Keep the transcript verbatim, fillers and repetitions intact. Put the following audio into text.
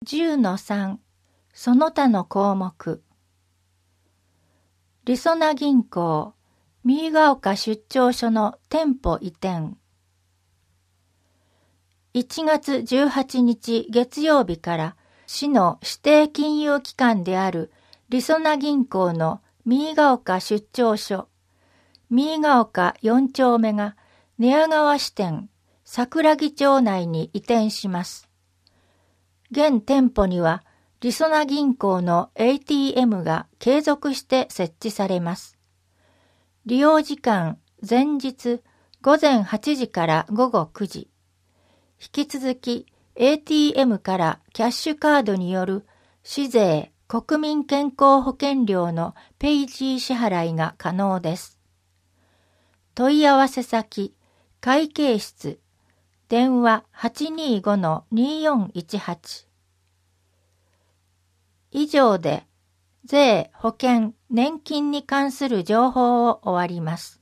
じゅうのさん その他の項目。りそな銀行三井ヶ丘出張所の店舗移転。いちがつじゅうはちにち月曜日から市の指定金融機関であるりそな銀行の三井ヶ丘出張所、三井ヶ丘よん丁目が寝屋川支店桜木町内に移転します。現店舗にはりそな銀行の エーティーエム が継続して設置されます。利用時間前日ごぜんはちじからごごくじ。引き続き エーティーエム からキャッシュカードによる市税国民健康保険料のペイジー支払いが可能です。問い合わせ先、会計室、電話 はちにーごのにーよんいちはち。以上で税、保険、年金に関する情報を終わります。